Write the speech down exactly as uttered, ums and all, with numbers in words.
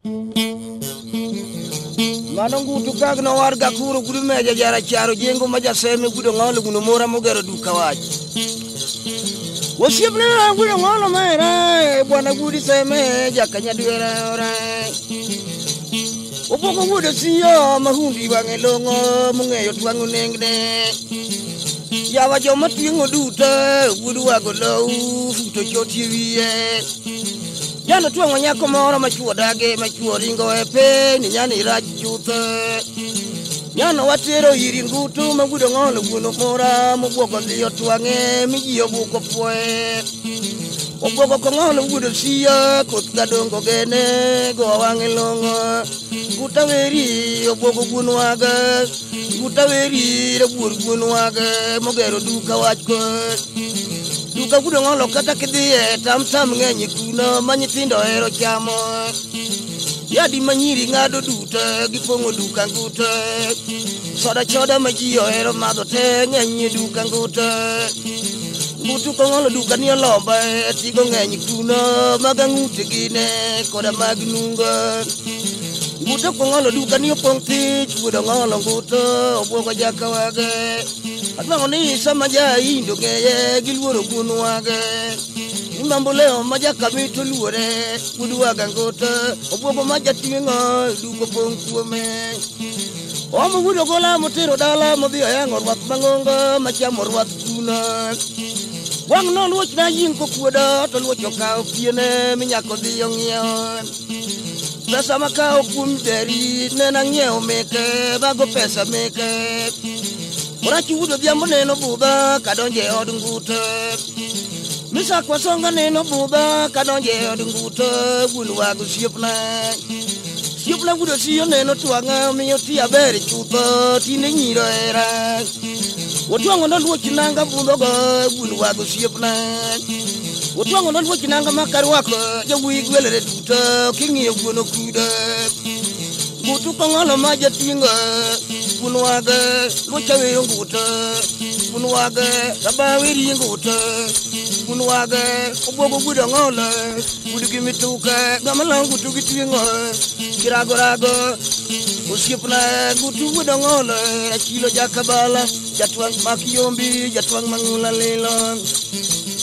Mano ngutu kagno warga kuro gudu meja jara charo jengo maja seme gudu ngolo guno mora mogero duka waji. Wasiapna gudu ngolo mera bwana gudu seme jakanya duera ora. Opoko gudu siyo mahundi wangelongo mungeyo tuangu nengne. Yawa joma tingo duta gudu wagolo futo choti wiye. Jana tuango nyako moro machuo dage machuo ringo epe ni nyani rachuta. Nyana watero hiri ngutu magudo ngono guno mora muboko liyo tuange mijiyo buko poe. Oboko kongono gudo siya kutka dongo gene go wangilongo. Gutaweri oboko guno waga. Gutaweri rebur guno waga mogero duka wachko. Duka gudo ngolo kata kidhiye tam tam ngenyi kuno manyithindo hero chamo. Yadi manyiri ngado duta gipongo duka nguta. Soda choda majiyo hero madho te ngenyi duka nguta. Ngutu kongolo duka niyo lomba tigo ngenyi kuno maga ngute gine koda magnunga. Nguta kongolo duka niyo pongtich gudo ngolo nguta obwogo jaka wage. Atmango ni sama jai indo ngeye gilworo guno wage. Imambo leo maja kamito luore gudu waga ngota. Obwogo maja tingo duko pongkuome. Omo gudo gola motero dala modhiyo yango rwak mangonga machamo rwak kuna. Wang no luoch na yinko kuoda to luoch okao piene minyako dhiyo ng'iyo. Pesa makao kum deri nena ng'iyo meke bago pesa meke. Orachi wudo dhiambo neno budha kadonje od nguta. Misa kwa songa neno budha kadonje od nguta. Gulu wago siopna. Siopna wudo siyo neno tuanga miyo tia beri chuta tine nyiro era. Watuango na luochi nanga budhogo gulu wago siopna. Watuango na luochi nanga makaru wako jawi gwelere tuta kingiyo guno kuda. Ngutu kongolo maja tinga guno waga luocha weyo nguta. Guno waga tabawiri nguta. Guno waga obogo guda ngola. Gudu kimituka gamalang gutu gitinga. Kirago rago usiapna gutu guda ngola. Achilo jakabala jatuang makiyombi jatuang mangula lelon.